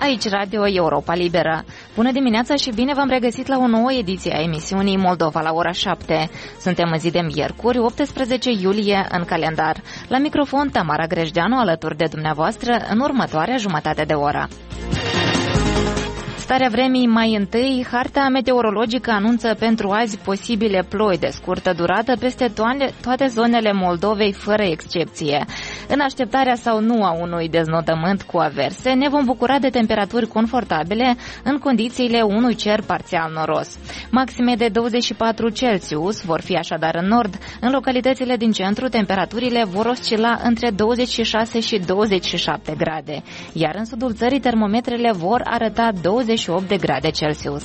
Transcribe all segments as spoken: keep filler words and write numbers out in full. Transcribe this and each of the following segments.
Aici Radio Europa Liberă. Bună dimineața și bine v-am regăsit la o nouă ediție a emisiunii Moldova la ora șapte. Suntem în zi de miercuri, optsprezece iulie în calendar. La microfon Tamara Grejdeanu alături de dumneavoastră în următoarea jumătate de oră. Starea vremii mai întâi, harta meteorologică anunță pentru azi posibile ploi de scurtă durată peste toane, toate zonele Moldovei, fără excepție. În așteptarea sau nu a unui deznodământ cu averse, ne vom bucura de temperaturi confortabile în condițiile unui cer parțial noros. Maxime de douăzeci și patru Celsius vor fi așadar în nord. În localitățile din centru, temperaturile vor oscila între douăzeci și șase și douăzeci și șapte grade, iar în sudul țării termometrele vor arăta douăzeci și opt de grade Celsius.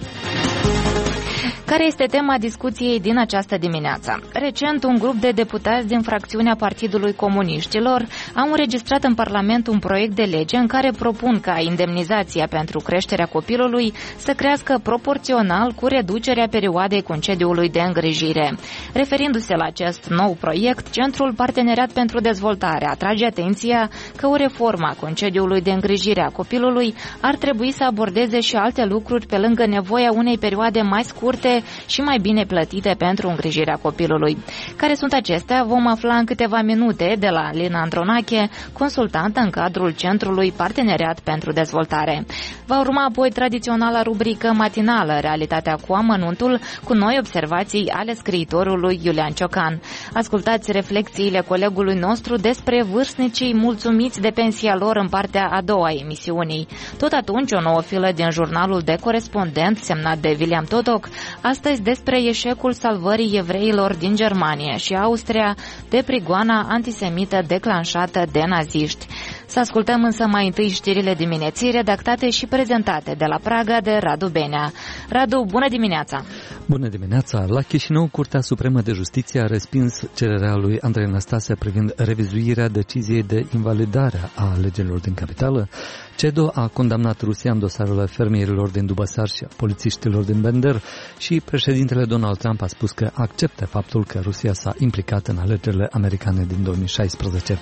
Care este tema discuției din această dimineață? Recent, un grup de deputați din fracțiunea Partidului Comuniștilor au înregistrat în Parlament un proiect de lege în care propun ca indemnizația pentru creșterea copilului să crească proporțional cu reducerea perioadei concediului de îngrijire. Referindu-se la acest nou proiect, Centrul Parteneriat pentru Dezvoltare atrage atenția că o reformă a concediului de îngrijire a copilului ar trebui să abordeze și alte lucruri pe lângă nevoia unei perioade mai scurte și mai bine plătite pentru îngrijirea copilului. Care sunt acestea? Vom afla în câteva minute de la Lina Andronache, consultantă în cadrul Centrului Parteneriat pentru Dezvoltare. Va urma apoi tradiționala rubrică matinală, Realitatea cu amănuntul, cu noi observații ale scriitorului Iulian Ciocan. Ascultați reflexiile colegului nostru despre vârstnicii mulțumiți de pensia lor în partea a doua a emisiunii. Tot atunci, o nouă filă din jurnalul de corespondent semnat de William Totoc, astăzi despre eșecul salvării evreilor din Germania și Austria de prigoana antisemită declanșată de naziști. Să ascultăm însă mai întâi știrile dimineții redactate și prezentate de la Praga de Radu Benea. Radu, bună dimineața! Bună dimineața! La Chișinău, Curtea Supremă de Justiție a respins cererea lui Andrei Năstase privind revizuirea deciziei de invalidare a alegerilor din capitală. CEDO a condamnat Rusia în dosarele fermierilor din Dubăsar și a polițiștilor din Bender și președintele Donald Trump a spus că acceptă faptul că Rusia s-a implicat în alegerile americane din două mii șaisprezece.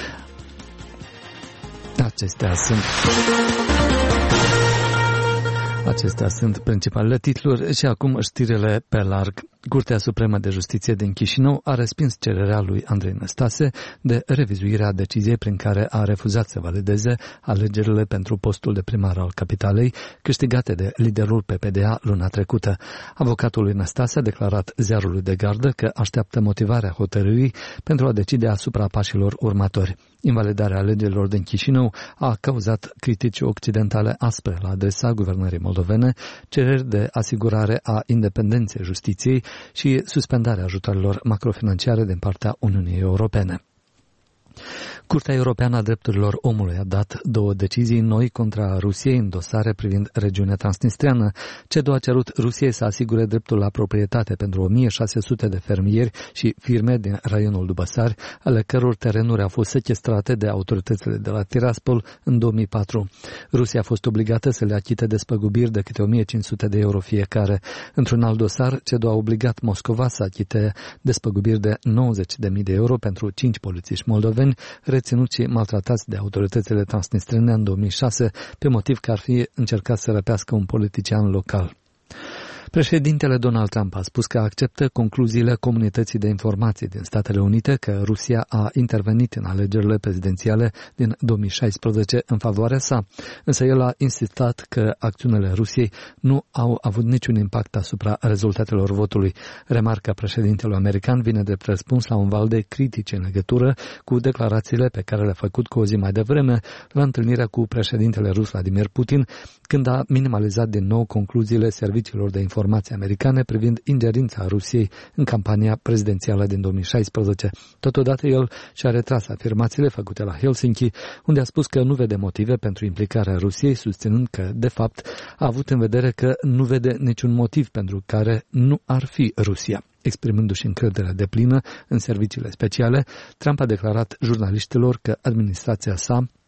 Acestea sunt... Acestea sunt principalele titluri și acum știrile pe larg. Curtea Supremă de Justiție din Chișinău a respins cererea lui Andrei Năstase de revizuirea deciziei prin care a refuzat să valideze alegerile pentru postul de primar al capitalei, câștigate de liderul P P D A luna trecută. Avocatul lui Năstase a declarat ziarului de gardă că așteaptă motivarea hotărârii pentru a decide asupra pașilor următori. Invalidarea alegerilor din Chișinău a cauzat critici occidentale aspre la adresa guvernării moldovene, cereri de asigurare a independenței justiției și suspendarea ajutoarelor macrofinanciare din partea Uniunii Europene. Curtea Europeană a Drepturilor Omului a dat două decizii noi contra Rusiei în dosare privind regiunea transnistreană. CEDO a cerut Rusiei să asigure dreptul la proprietate pentru o mie șase sute de fermieri și firme din raionul Dubăsari, ale căror terenuri au fost sechestrate de autoritățile de la Tiraspol în două mii patru. Rusia a fost obligată să le achite despăgubiri de câte o mie cinci sute de euro fiecare. Într-un alt dosar, CEDO a obligat Moscova să achite despăgubiri de nouăzeci de mii de euro pentru cinci polițiști moldoveni reținuți și maltratați de autoritățile transnistrene în două mii șase, pe motiv că ar fi încercat să răpească un politician local. Președintele Donald Trump a spus că acceptă concluziile Comunității de Informații din Statele Unite că Rusia a intervenit în alegerile prezidențiale din două mii șaisprezece în favoarea sa, însă el a insistat că acțiunile Rusiei nu au avut niciun impact asupra rezultatelor votului. Remarca președintelui american vine drept răspuns la un val de critici în legătură cu declarațiile pe care le-a făcut cu o zi mai devreme la întâlnirea cu președintele rus Vladimir Putin, când a minimalizat din nou concluziile serviciilor de informații americane privind ingerința Rusiei în campania prezidențială din două mii șaisprezece. Totodată el și-a retras afirmațiile făcute la Helsinki, unde a spus că nu vede motive pentru implicarea Rusiei, susținând că, de fapt, a avut în vedere că nu vede niciun motiv pentru care nu ar fi Rusia. Exprimându-și încrederea deplină în serviciile speciale, Trump a declarat jurnaliștilor că administrația sa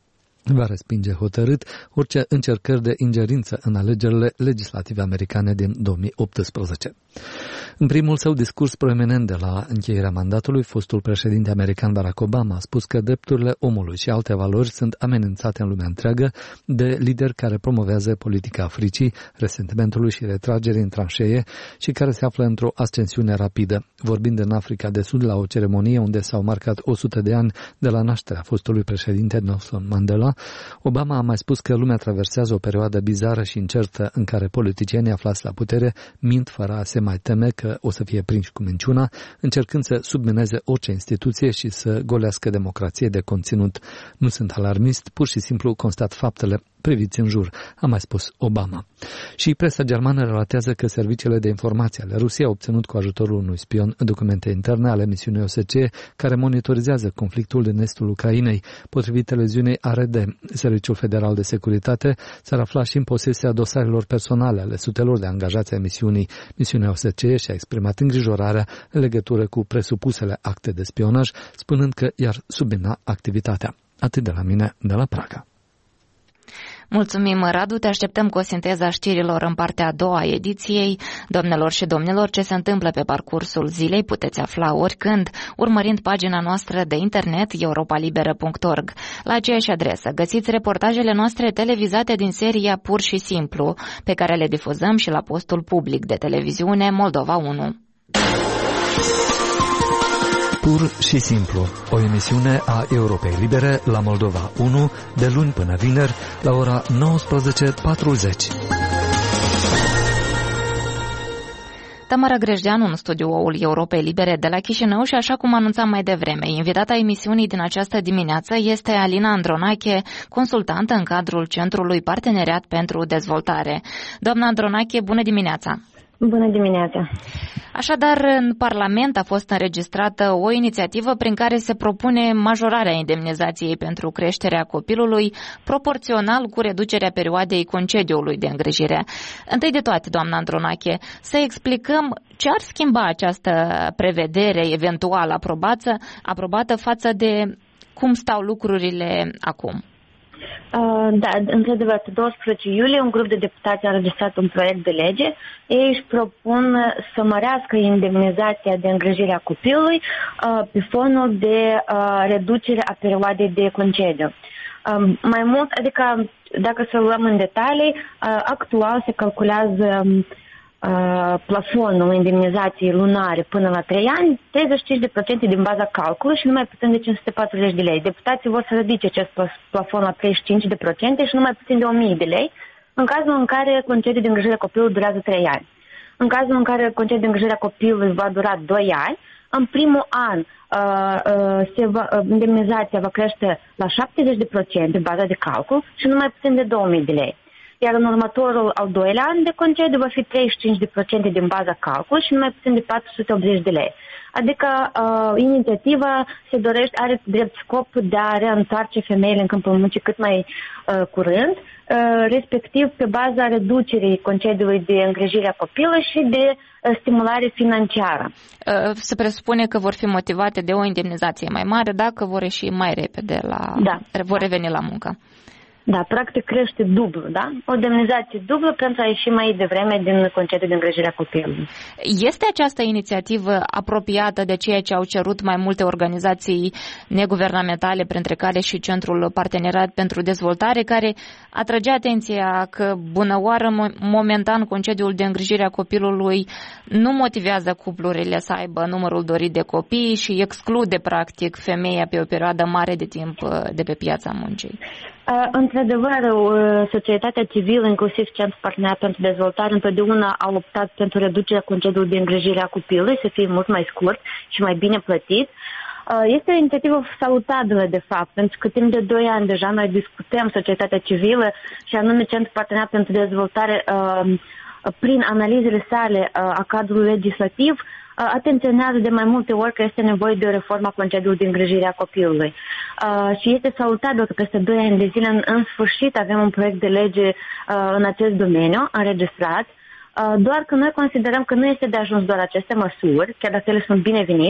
va respinge hotărât orice încercări de ingerință în alegerile legislative americane din două mii optsprezece. În primul său discurs proeminent de la încheierea mandatului, fostul președinte american Barack Obama a spus că drepturile omului și alte valori sunt amenințate în lumea întreagă de lideri care promovează politica Africii, resentimentului și retragerii în tranșee și care se află într-o ascensiune rapidă. Vorbind în Africa de Sud la o ceremonie unde s-au marcat o sută de ani de la nașterea fostului președinte Nelson Mandela, Obama a mai spus că lumea traversează o perioadă bizară și incertă în care politicienii aflați la putere mint fără a se mai teme că o să fie prinși cu minciuna, încercând să submineze orice instituție și să golească democrație de conținut. Nu sunt alarmist, pur și simplu constat faptele. Priviți în jur, a mai spus Obama. Și presa germană relatează că serviciile de informație ale Rusiei au obținut cu ajutorul unui spion documente interne ale misiunii O S C E care monitorizează conflictul din estul Ucrainei. Potrivit televiziunii A R D, Serviciul Federal de Securitate s-ar afla și în posesia dosarelor personale ale sutelor de angajați ai misiunii. Misiunea O S C E și-a exprimat îngrijorarea în legătură cu presupusele acte de spionaj, spunând că i-ar submina activitatea. Atât de la mine, de la Praga. Mulțumim, Radu, te așteptăm cu o sinteză a știrilor în partea a doua a ediției. Domnilor și domnilor, ce se întâmplă pe parcursul zilei puteți afla oricând, urmărind pagina noastră de internet europa liberă punct org. La aceeași adresă găsiți reportajele noastre televizate din seria Pur și Simplu, pe care le difuzăm și la postul public de televiziune Moldova unu. Pur și Simplu, o emisiune a Europei Libere la Moldova unu, de luni până vineri, la ora nouăsprezece patruzeci. Tamara Grejdeanu în studioul Europei Libere de la Chișinău și așa cum anunțam mai devreme, invitata emisiunii din această dimineață este Alina Andronache, consultantă în cadrul Centrului Parteneriat pentru Dezvoltare. Doamna Andronache, bună dimineața! Bună dimineața! Așadar, în Parlament a fost înregistrată o inițiativă prin care se propune majorarea indemnizației pentru creșterea copilului, proporțional cu reducerea perioadei concediului de îngrijire. Întâi de toate, doamna Andronache, să explicăm ce ar schimba această prevedere eventual aprobată, aprobată față de cum stau lucrurile acum. Uh, da, într-adevăr, pe douăsprezece iulie un grup de deputați a înregistrat un proiect de lege. Ei își propun să mărească indemnizația de îngrijire a copilului uh, pe fonul de uh, reducere a perioadei de concediu. Uh, mai mult, adică dacă să luăm în detalii, uh, actual se calculează uh, plafonul indemnizației lunare până la trei ani, treizeci și cinci la sută din baza calculului și nu mai puțin de cinci sute patruzeci de lei. Deputații vor să ridice acest plafon la treizeci și cinci la sută și nu mai puțin de o mie de lei, în cazul în care concediul de îngrijire a copilului durează trei ani. În cazul în care concediul de îngrijire a copilului va dura doi ani, în primul an uh, uh, se va, uh, indemnizația va crește la șaptezeci la sută de baza de calcul și nu mai puțin de două mii de lei. Iar în următorul al doilea an de concediu va fi treizeci și cinci la sută din baza calcul și nu mai puțin de patru sute optzeci de lei. Adică uh, inițiativa se dorește, are drept scop de a reîntoarce femeile în câmpul muncii cât mai uh, curând, uh, respectiv pe baza reducerii concediului de îngrijire a copilului și de uh, stimulare financiară. Uh, se presupune că vor fi motivate de o indemnizație mai mare dacă vor ieși mai repede la... Da. vor reveni la muncă. Da, practic crește dublu, da? O indemnizație dublă pentru a ieși mai devreme din concediul de îngrijire a copilului. Este această inițiativă apropiată de ceea ce au cerut mai multe organizații neguvernamentale, printre care și Centrul Parteneriat pentru Dezvoltare, care atrage atenția că bunăoară momentan concediul de îngrijire a copilului nu motivează cuplurile să aibă numărul dorit de copii și exclude practic femeia pe o perioadă mare de timp de pe piața muncii? Într-adevăr, societatea civilă, inclusiv Centrul Parteneriat pentru Dezvoltare, întotdeauna a optat pentru reducerea concediului de îngrijire a copilului, să fie mult mai scurt și mai bine plătit. Este o inițiativă salutabilă, de fapt, pentru că timp de doi ani deja noi discutăm societatea civilă și anume Centrul Parteneriat pentru Dezvoltare, prin analizele sale a cadrului legislativ, atenționează de mai multe ori că este nevoie de o reformă a concediului de îngrijire a copilului. Uh, și este salutabil că peste doi ani de zile în, în sfârșit avem un proiect de lege uh, în acest domeniu înregistrat, uh, doar că noi considerăm că nu este de ajuns doar aceste măsuri, chiar dacă ele sunt binevenite,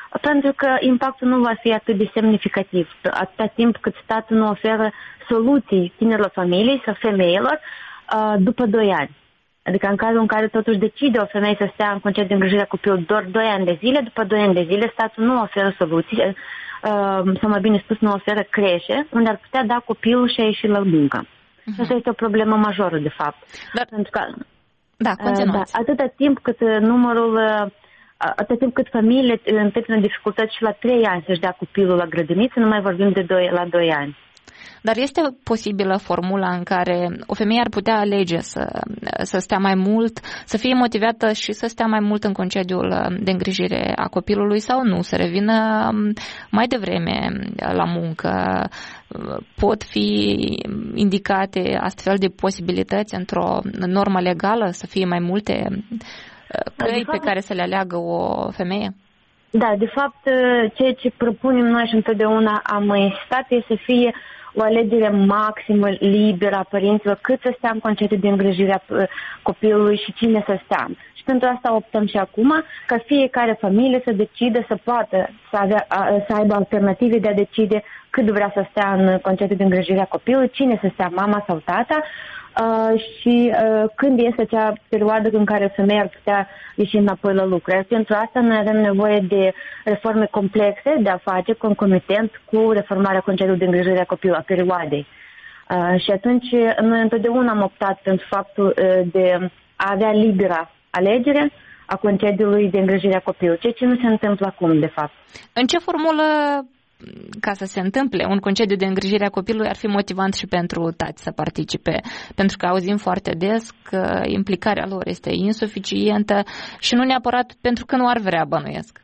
pentru că impactul nu va fi atât de semnificativ, atâta timp cât statul nu oferă soluții tinerilor familii sau femeilor după doi ani. Adică în cazul în care totuși decide o femeie să stea în concediu de îngrijire a copilului doar doi ani de zile, după doi ani de zile statul nu oferă soluții, sau mai bine spus nu oferă creșe, unde ar putea da copilul și a ieși la muncă. Uh-huh. Asta este o problemă majoră, de fapt. Dar... Pentru că, da, continuați. Da, atâta timp cât numărul, atâta timp cât familiile întâmpină dificultăți și la trei ani să-și dea copilul la grădiniță, nu mai vorbim de doi, la doi ani. Dar este posibilă formula în care o femeie ar putea alege să, să stea mai mult, să fie motivată și să stea mai mult în concediul de îngrijire a copilului sau nu, să revină mai devreme la muncă? Pot fi indicate astfel de posibilități într-o normă legală, să fie mai multe căi pe care să le aleagă o femeie? Da, de fapt, ceea ce propunem noi și întotdeauna am insistat este să fie o alegere maximă, liberă a părinților, cât să stea în concediu de îngrijire a copilului și cine să stea. Și pentru asta optăm și acum ca fiecare familie să decide să poată să, avea, să aibă alternative de a decide cât vrea să stea în concediu de îngrijire a copilului, cine să stea, mama sau tata, Uh, și uh, când este acea perioadă în care femeia ar putea ieși înapoi la lucru. Iar pentru asta noi avem nevoie de reforme complexe de a face concomitent cu reformarea concediului de îngrijire a copilului, a perioadei. Uh, și atunci noi întotdeauna am optat pentru faptul uh, de a avea libera alegere a concediului de îngrijire a copilului, ceea ce nu se întâmplă acum, de fapt. În ce formulă, ca să se întâmple un concediu de îngrijire a copilului, ar fi motivant și pentru tați să participe? Pentru că auzim foarte des că implicarea lor este insuficientă și nu neapărat pentru că nu ar vrea, bănuiesc.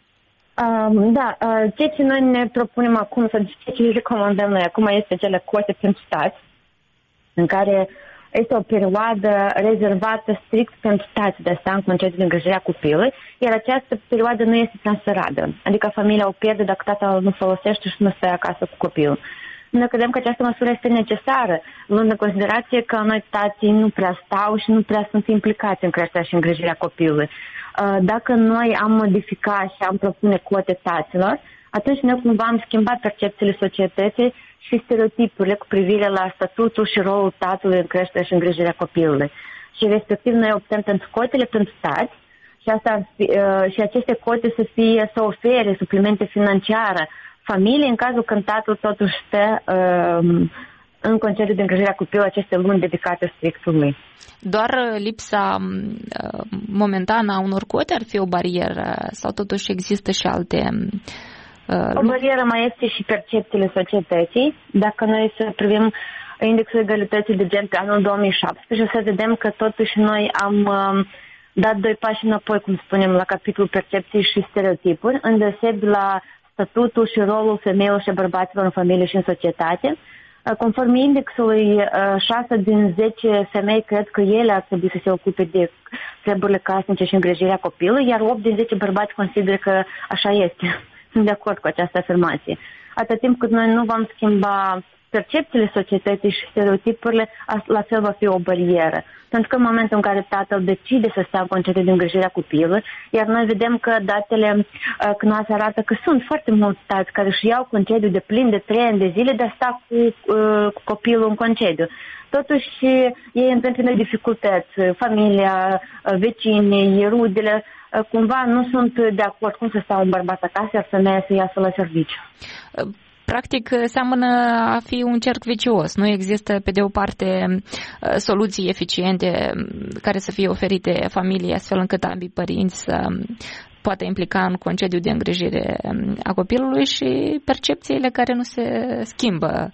Um, da, uh, ceea ce noi ne propunem acum, sau ceea ce recomandăm noi acum este cele cote pentru tați, în care este o perioadă rezervată strict pentru tați de a sta în concediu de îngrijire a copilului, iar această perioadă nu este transferabilă. Adică familia o pierde dacă tatăl nu folosește și nu stă acasă cu copilul. Noi credem că această măsură este necesară, luând în considerație că noi tații nu prea stau și nu prea sunt implicați în creșterea și îngrijirea copilului. Dacă noi am modificat și am propune cote taților, atunci noi cumva am schimbat percepțiile societății și stereotipurile cu privire la statutul și rolul tatălui în creșterea și îngrijirea copilului. Și respectiv noi optăm pentru cotele pentru tați și, asta, și aceste cote să fie, să ofere suplimente financiare familiei în cazul când tatăl totuși stă um, în concediu de îngrijire a copilului aceste luni dedicate strictului. Doar lipsa uh, momentană a unor cote ar fi o barieră sau totuși există și alte... Uh, o barieră mai este și percepțiile societății. Dacă noi să privim indexul egalității de gen pe anul două mii șaptesprezece, să vedem că totuși noi am uh, dat doi pași înapoi, cum spunem, la capitolul percepții și stereotipuri, îndeosebi la statutul și rolul femeilor și bărbaților în familie și în societate. Conform indexului, șase din zece femei cred că ele ar trebui să se ocupe de treburile casnice și îngrijirea copilului, iar opt din zece bărbați consideră că așa este. Sunt de acord cu această afirmație. Atâta timp cât noi nu vom schimba percepțiile societății și stereotipurile, la fel va fi o barieră. Pentru că în momentul în care tatăl decide să stea în concediu de îngrijire a copilului, iar noi vedem că datele uh, C N A S arată că sunt foarte mulți tați care își iau concediu de plin de trei ani de zile de a sta cu, uh, cu copilul în concediu. Totuși ei întâmpină dificultăți, familia, vecinii, rudele, uh, cumva nu sunt de acord cum să stea un bărbat acasă, iar femeia să iasă la serviciu. Practic, seamănă a fi un cerc vicios. Nu există, pe de o parte, soluții eficiente care să fie oferite familiei, astfel încât ambii părinți să poată implica în concediu de îngrijire a copilului și percepțiile care nu se schimbă.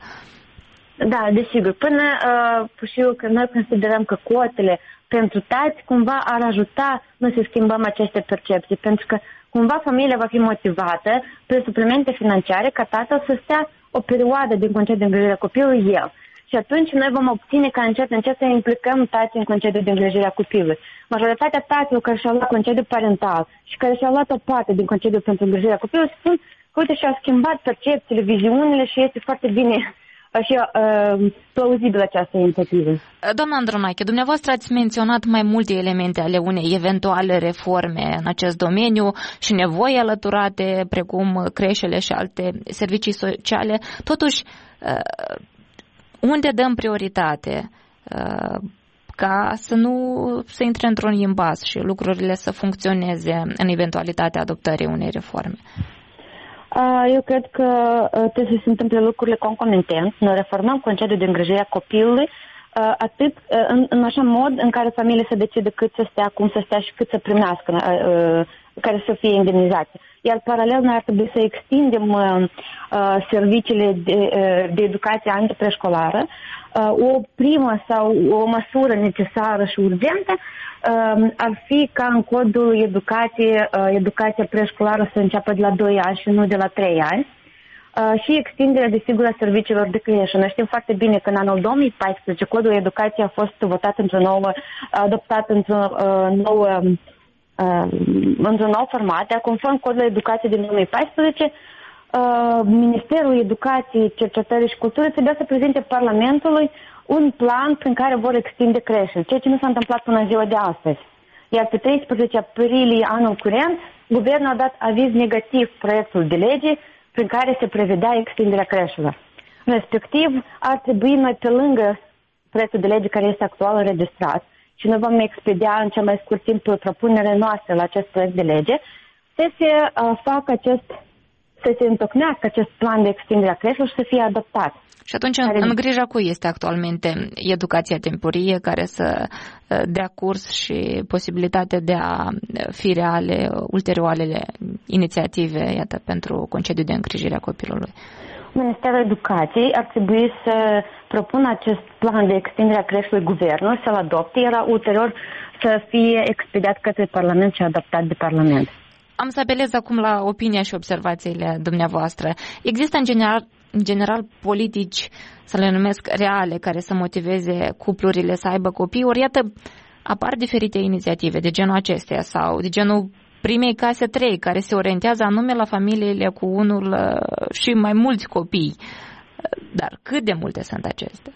Da, desigur. Până uh, și eu, că noi considerăm că cotele pentru tați cumva ar ajuta noi să schimbăm aceste percepții, pentru că cumva familia va fi motivată prin suplimente financiare ca tatăl să stea o perioadă din concediu de îngrijire a copilului el. Și atunci noi vom obține ca încet, încet să implicăm tații în concediu de îngrijire a copilului. Majoritatea taților care și-au luat concediu parental și care și-au luat o parte din concediu pentru îngrijirea copilului spun că uite și-au schimbat percepțiile, viziunile și este foarte bine și uh, plauzibilă această inițiativă. Doamna Andronache, dumneavoastră ați menționat mai multe elemente ale unei eventuale reforme în acest domeniu și nevoi alăturate, precum creșele și alte servicii sociale. Totuși, unde dăm prioritate ca să nu se intre într-un imbas și lucrurile să funcționeze în eventualitatea adoptării unei reforme? Eu cred că trebuie să se întâmple lucrurile concomitent. Noi reformăm concediul de îngrijire a copilului atât în, în așa mod în care familia se decide cât să stea, cum să stea și cât să primească, care să fie indemnizație. Iar paralel noi ar trebui să extindem serviciile de, de educație antipreșcolară. O primă sau o măsură necesară și urgentă ar fi ca în codul educație, educația preșcolară să înceapă de la doi ani și nu de la trei ani. Și extinderea, desigur, a serviciilor de creșă. Noi știm foarte bine că în anul două mii paisprezece codul educației a fost votat într-o nouă, adoptat într-o nouă, într-un nou format. Iar conform codului educației din două mii paisprezece, Ministerul Educației, Cercetării și Culturii trebuia să prezinte Parlamentului un plan prin care vor extinde creșele, ceea ce nu s-a întâmplat până în ziua de astăzi. Iar pe treisprezece aprilie anul curent, guvernul a dat aviz negativ proiectul de lege prin care se prevedea extinderea creșelor. Respectiv, ar trebui noi, pe lângă proiectul de lege care este actual înregistrat, și noi vom expedia în cel mai scurt timp propunerea noastră la acest proiect de lege, să se uh, facă acest, să se întocmească acest plan de extindere a creșelor și să fie adoptat. Și atunci, în, în grija cui este actualmente educația timpurie care să dea curs și posibilitatea de a fi reale ulterioarele inițiative, iată, pentru concediu de îngrijire a copilului? Ministerul Educației ar trebui să propună acest plan de extindere a creșelui guvernului, să-l adopte, iar ulterior să fie expediat către Parlament și adoptat de Parlament. Am să apelez acum la opinia și observațiile dumneavoastră. Există în general în general politici, să le numesc reale, care să motiveze cuplurile să aibă copii, ori iată, apar diferite inițiative de genul acestea sau de genul primei case trei, care se orientează anume la familiile cu unul și mai mulți copii. Dar cât de multe sunt acestea?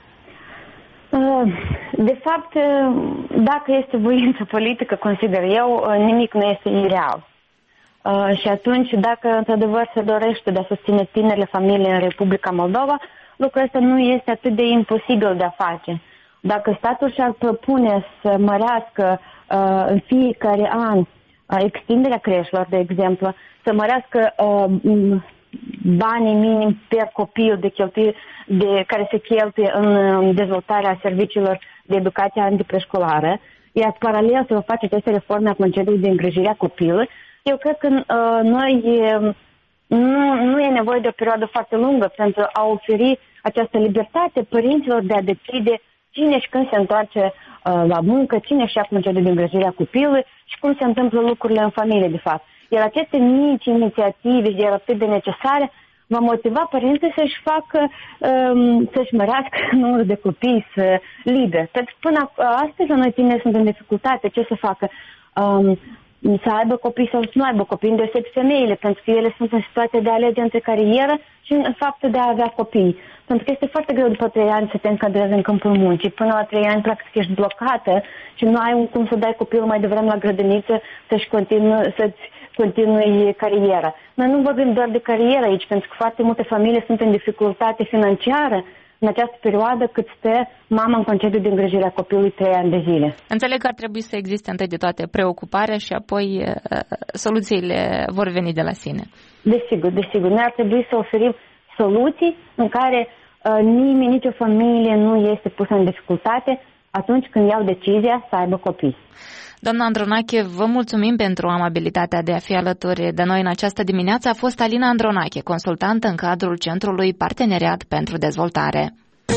De fapt, dacă este voință politică, consider eu, nimic nu este ireal. Uh, și atunci, dacă într-adevăr se dorește de a susține tinerile familii în Republica Moldova, lucrul ăsta nu este atât de imposibil de a face. Dacă statul și-ar propune să mărească uh, în fiecare an uh, extinderea creșelor, de exemplu, să mărească uh, banii minim per copil de cheltuie, de, care se cheltuie în dezvoltarea serviciilor de educație antipreșcolară, iar paralel să face aceste reforme a concediului de îngrijire a copilului, eu cred că uh, noi uh, nu, nu e nevoie de o perioadă foarte lungă pentru a oferi această libertate părinților de a decide cine și când se întoarce uh, la muncă, cine și ia concediu de îngrijire a copilului și cum se întâmplă lucrurile în familie, de fapt. Iar aceste mici inițiative, iar atât de necesare, va motiva părinții să-și facă, um, să-și mărească numărul de copii să liber. Pentru că până astăzi la noi tineri sunt în dificultate. Ce să facă? Um, să aibă copii sau să nu aibă copii, îndeosebi femeile, pentru că ele sunt în situație de a alege între carieră și în faptul de a avea copii. Pentru că este foarte greu după trei ani să te încadrezi în câmpul muncii. Până la trei ani, practic, ești blocată și nu ai cum să dai copilul mai devreme la grădiniță să-și continue, să-ți continui cariera. Noi nu vorbim doar de carieră aici, pentru că foarte multe familii sunt în dificultate financiară în această perioadă cât stă mama în concediu de îngrijire a copilului trei ani de zile. Înțeleg că ar trebui să existe întâi de toate preocuparea și apoi uh, soluțiile vor veni de la sine. Desigur, desigur. Noi ar trebui să oferim soluții în care uh, nimeni, nicio familie nu este pusă în dificultate atunci când iau decizia să aibă copii. Doamna Andronache, vă mulțumim pentru amabilitatea de a fi alături de noi în această dimineață. A fost Alina Andronache, consultantă în cadrul Centrului Parteneriat pentru Dezvoltare.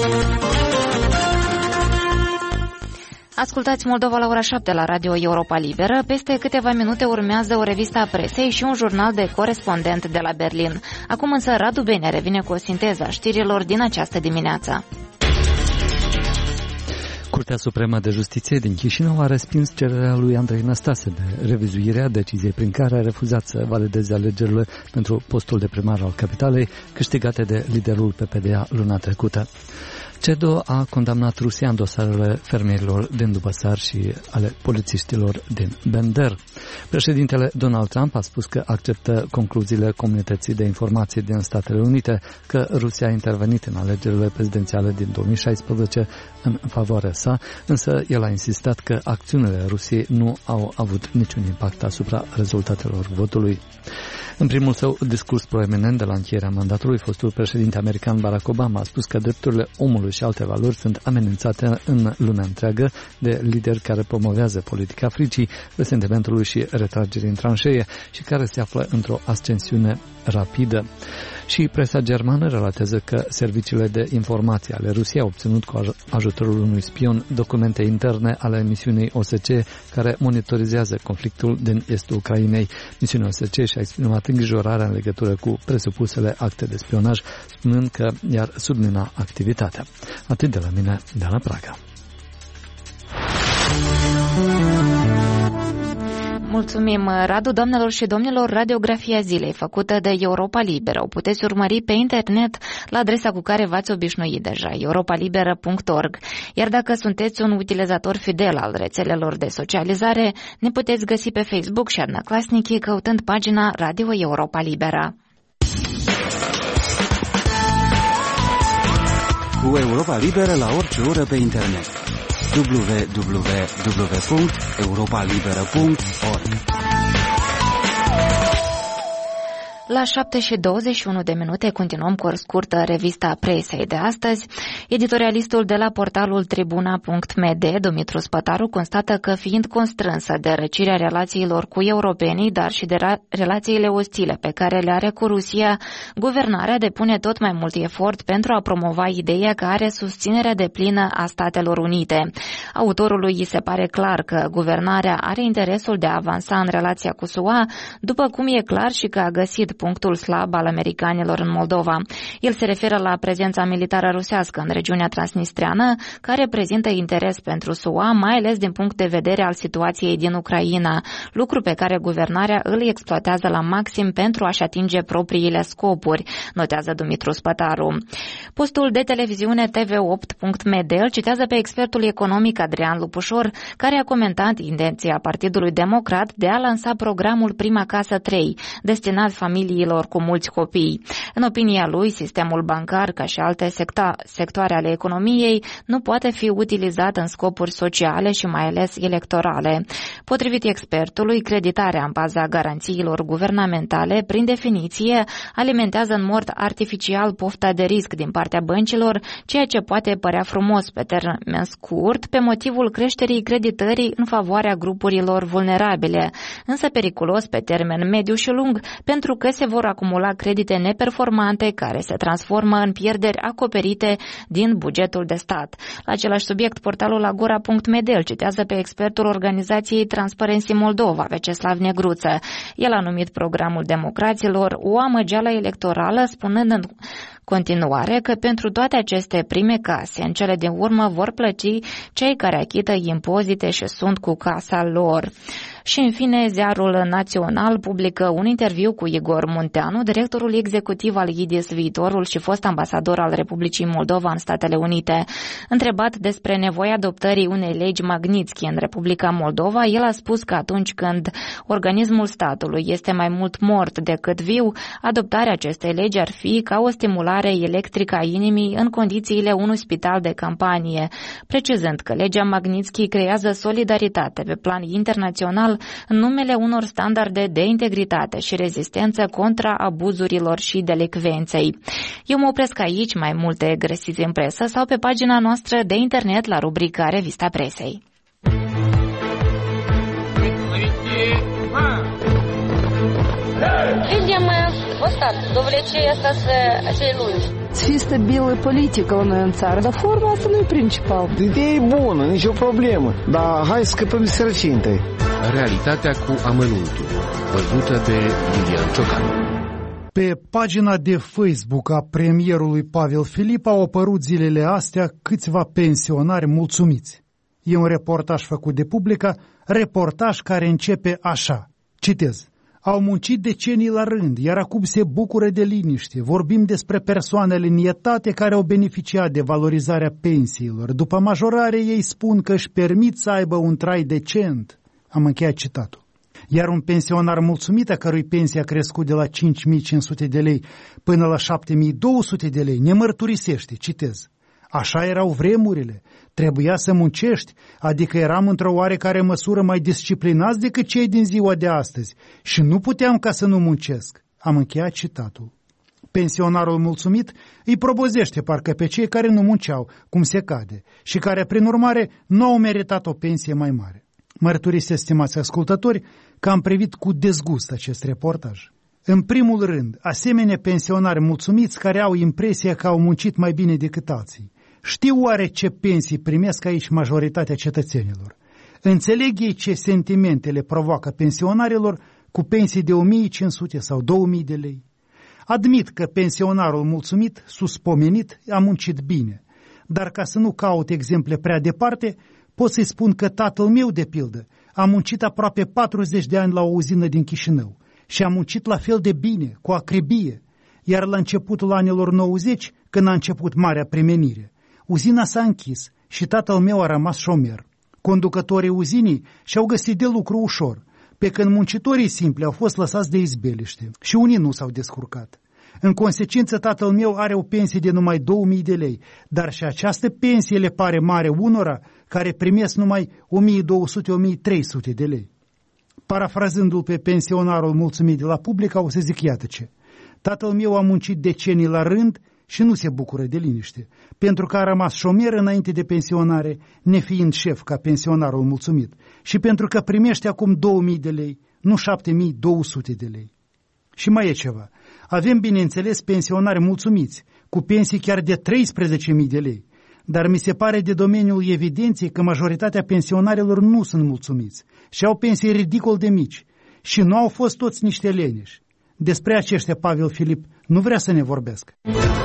Ascultați Moldova la ora șapte la Radio Europa Liberă. Peste câteva minute urmează o revistă a presei și un jurnal de corespondent de la Berlin. Acum însă Radu Bene revine cu o sinteză a știrilor din această dimineață. Curtea Supremă de Justiție din Chișinău a respins cererea lui Andrei Năstase de revizuire a deciziei prin care a refuzat să valideze alegerile pentru postul de primar al capitalei, câștigate de liderul P P D A luna trecută. C E D O a condamnat Rusia în dosarele fermierilor din Dubăsar și ale polițiștilor din Bender. Președintele Donald Trump a spus că acceptă concluziile Comunității de Informații din Statele Unite că Rusia a intervenit în alegerile prezidențiale din două mii șaisprezece în favoarea sa, însă el a insistat că acțiunile Rusiei nu au avut niciun impact asupra rezultatelor votului. În primul său discurs proeminent de la încheierea mandatului, fostul președinte american Barack Obama a spus că drepturile omului și alte valori sunt amenințate în lumea întreagă de lideri care promovează politica fricii, resentimentului și retragerii în tranșee și care se află într-o ascensiune rapidă. Și presa germană relatează că serviciile de informație ale Rusiei au obținut cu ajutorul unui spion documente interne ale misiunii O S C E care monitorizează conflictul din estul Ucrainei. Misiunea O S C E și-a exprimat îngrijorarea în legătură cu presupusele acte de spionaj, spunând că i-ar submina activitatea. Atât de la mine, de la Praga. Mulțumim, Radu. Doamnelor și domnilor, radiografia zilei făcută de Europa Liberă o puteți urmări pe internet la adresa cu care v-ați obișnuit deja, europa liberă punct org. Iar dacă sunteți un utilizator fidel al rețelelor de socializare, ne puteți găsi pe Facebook și Adnăclasnici căutând pagina Radio Europa Liberă. Cu Europa Liberă la orice oră pe internet. w w w punct europa liberă punct org. La șapte și douăzeci și unu de minute continuăm cu o scurtă revista presei de astăzi. Editorialistul de la portalul tribuna punct m d, Dumitru Spătaru, constată că fiind constrânsă de răcirea relațiilor cu europenii, dar și de relațiile ostile pe care le are cu Rusia, guvernarea depune tot mai mult efort pentru a promova ideea că are susținerea deplină a Statelor Unite. Autorului îi se pare clar că guvernarea are interesul de a avansa în relația cu S U A, după cum e clar și că a găsit punctul slab al americanilor în Moldova. El se referă la prezența militară rusească în regiunea transnistreană, care prezintă interes pentru S U A, mai ales din punct de vedere al situației din Ucraina, lucru pe care guvernarea îl exploatează la maxim pentru a-și atinge propriile scopuri, notează Dumitru Spătaru. Postul de televiziune T V opt punct m d îl citează pe expertul economic Adrian Lupușor, care a comentat intenția Partidului Democrat de a lansa programul Prima Casă trei, destinat familiilor cu mulți copii. În opinia lui, sistemul bancar, ca și alte secta- sectoare ale economiei, nu poate fi utilizat în scopuri sociale și mai ales electorale. Potrivit expertului, creditarea în baza garanțiilor guvernamentale, prin definiție, alimentează în mod artificial pofta de risc din partea băncilor, ceea ce poate părea frumos pe termen scurt, pe motivul creșterii creditării în favoarea grupurilor vulnerabile, însă periculos pe termen mediu și lung, pentru că se vor acumula credite neperformante care se transformă în pierderi acoperite din bugetul de stat. La același subiect, portalul agora punct m d îl citează pe expertul organizației Transparency Moldova, Veceslav Negruță. El a numit programul democraților o amăgeală electorală, spunând în continuare că pentru toate aceste prime case, în cele din urmă vor plăti cei care achită impozite și sunt cu casa lor. Și, în fine, Ziarul Național publică un interviu cu Igor Munteanu, directorul executiv al I D I S, viitorul și fost ambasador al Republicii Moldova în Statele Unite. Întrebat despre nevoia adoptării unei legi Magnitsky în Republica Moldova, el a spus că atunci când organismul statului este mai mult mort decât viu, adoptarea acestei legi ar fi ca o stimulare electrică a inimii în condițiile unui spital de campanie, precizând că legea Magnitsky creează solidaritate pe plan internațional în numele unor standarde de integritate și rezistență contra abuzurilor și delicvenței. Eu mă opresc aici, mai multe găsiți în presă sau pe pagina noastră de internet la rubrica Revista Presei. Видим вот так, довлечение asta acei lungi. Fi stabilă politică la noi în țară, dar forma asta nu e principal. Ideea e bună, nicio problemă, dar hai să scăpăm de sărăcie întâi. Realitatea cu amănuntul, văzută de Iulian Ciocan. Pe pagina de Facebook a premierului Pavel Filip au apărut zilele astea câțiva pensionari mulțumiți. E un reportaj făcut de Publica, reportaj care începe așa. Citez. Au muncit decenii la rând, iar acum se bucură de liniște. Vorbim despre persoanele în etate care au beneficiat de valorizarea pensiilor. După majorare, ei spun că își permit să aibă un trai decent. Am încheiat citatul. Iar un pensionar mulțumit, a cărui pensie a crescut de la cinci mii cinci sute de lei până la șapte mii două sute de lei, ne mărturisește, citez. Așa erau vremurile, trebuia să muncești, adică eram într-o oarecare măsură mai disciplinați decât cei din ziua de astăzi și nu puteam ca să nu muncesc. Am încheiat citatul. Pensionarul mulțumit îi propozește parcă pe cei care nu munceau, cum se cade, și care, prin urmare, nu au meritat o pensie mai mare. Mărturisesc, stimați ascultători, că am privit cu dezgust acest reportaj. În primul rând, asemenea pensionari mulțumiți care au impresia că au muncit mai bine decât alții. Știu oare ce pensii primesc aici majoritatea cetățenilor? Înțeleg ei ce sentimente le provoacă pensionarilor cu pensii de o mie cinci sute sau două mii de lei? Admit că pensionarul mulțumit, suspomenit, a muncit bine, dar ca să nu caut exemple prea departe, pot să-i spun că tatăl meu, de pildă, a muncit aproape patruzeci de ani la o uzină din Chișinău și a muncit la fel de bine, cu acribie, iar la începutul anilor nouăzeci, când a început marea premenire, uzina s-a închis și tatăl meu a rămas șomer. Conducătorii uzinii și-au găsit de lucru ușor, pe când muncitorii simpli au fost lăsați de izbeliște și unii nu s-au descurcat. În consecință, tatăl meu are o pensie de numai două mii de lei, dar și această pensie le pare mare unora care primesc numai o mie două sute - o mie trei sute de lei. Parafrazându-l pe pensionarul mulțumit de la Publica, o să zic iată ce. Tatăl meu a muncit decenii la rând și nu se bucură de liniște, pentru că a rămas șomer înainte de pensionare, nefiind șef ca pensionarul mulțumit, și pentru că primește acum două mii de lei, nu șapte mii două sute de lei. Și mai e ceva. Avem, bineînțeles, pensionari mulțumiți, cu pensii chiar de treisprezece mii de lei, dar mi se pare de domeniul evidenței că majoritatea pensionarilor nu sunt mulțumiți și au pensii ridicol de mici și nu au fost toți niște leneși. Despre aceștia Pavel Filip nu vrea să ne vorbească.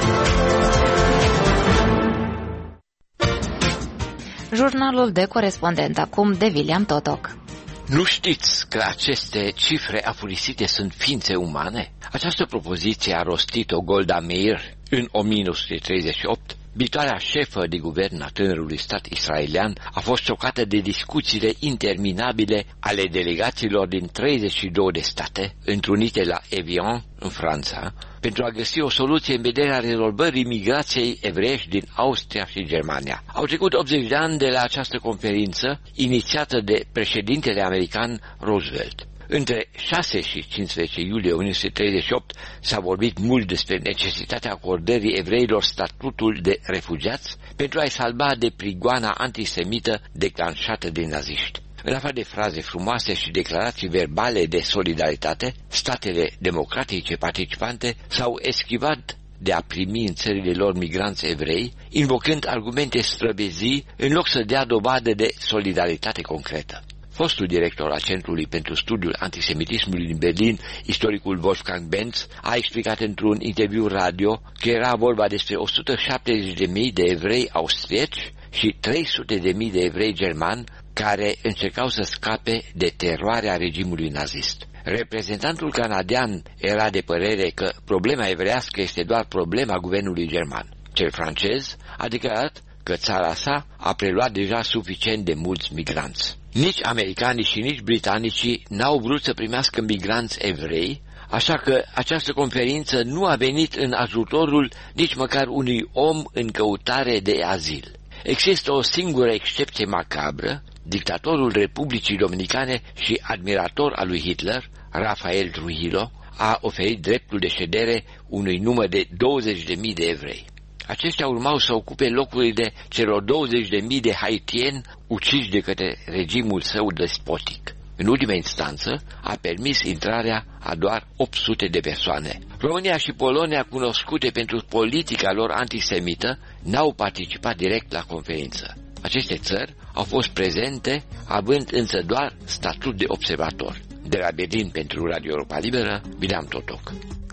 Jurnalul de corespondent acum de William Totoc. Nu știți că aceste cifre afurisite sunt ființe umane? Această propoziție a rostit-o Golda Meir în o mie nouă sute treizeci și opt. Viitoarea șefă de guvern a tânărului stat israelian a fost șocată de discuțiile interminabile ale delegațiilor din treizeci și două de state, întrunite la Evian, în Franța, pentru a găsi o soluție în vederea rezolvării migrației evreiești din Austria și Germania. Au trecut optzeci de ani de la această conferință, inițiată de președintele american Roosevelt. Între șase și cincisprezece iulie o mie nouă sute treizeci și opt s-a vorbit mult despre necesitatea acordării evreilor statutul de refugiați pentru a-i salva de prigoana antisemită declanșată de naziști. În afară de fraze frumoase și declarații verbale de solidaritate, statele democratice participante s-au eschivat de a primi în țările lor migranți evrei, invocând argumente străbezii în loc să dea dovadă de solidaritate concretă. Fostul director al Centrului pentru Studiul Antisemitismului din Berlin, istoricul Wolfgang Benz, a explicat într-un interviu radio că era vorba despre o sută șaptezeci de mii de evrei austrieci și trei sute de mii de evrei germani care încercau să scape de teroarea regimului nazist. Reprezentantul canadian era de părere că problema evreiască este doar problema guvernului german. Cel francez a declarat că țara sa a preluat deja suficient de mulți migranți. Nici americanii și nici britanicii n-au vrut să primească migranți evrei, așa că această conferință nu a venit în ajutorul nici măcar unui om în căutare de azil. Există o singură excepție macabră: dictatorul Republicii Dominicane și admirator al lui Hitler, Rafael Trujillo, a oferit dreptul de ședere unui număr de douăzeci de mii de evrei. Aceștia urmau să ocupe locurile celor douăzeci de mii de haitieni uciși de către regimul său despotic. În ultima instanță, a permis intrarea a doar opt sute de persoane. România și Polonia, cunoscute pentru politica lor antisemită, n-au participat direct la conferință. Aceste țări au fost prezente, având însă doar statut de observator. De la Berlin pentru Radio Europa Liberă, William Totoc.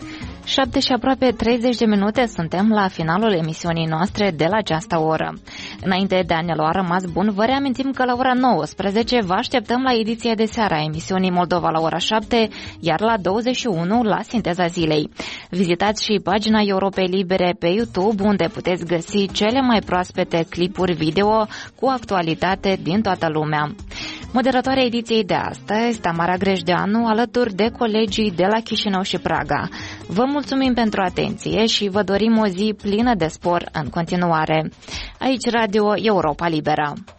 șapte și aproape treizeci de minute, suntem la finalul emisiunii noastre de la această oră. Înainte de a ne lua rămas bun, vă reamintim că la ora nouăsprezece vă așteptăm la ediția de seară a emisiunii Moldova la ora șapte, iar la douăzeci și unu la Sinteza Zilei. Vizitați și pagina Europei Libere pe YouTube, unde puteți găsi cele mai proaspete clipuri video cu actualitate din toată lumea. Moderatoarea ediției de astăzi, Tamara Grejdeanu, alături de colegii de la Chișinău și Praga. Vă mulțumim pentru atenție și vă dorim o zi plină de spor în continuare. Aici Radio Europa Liberă.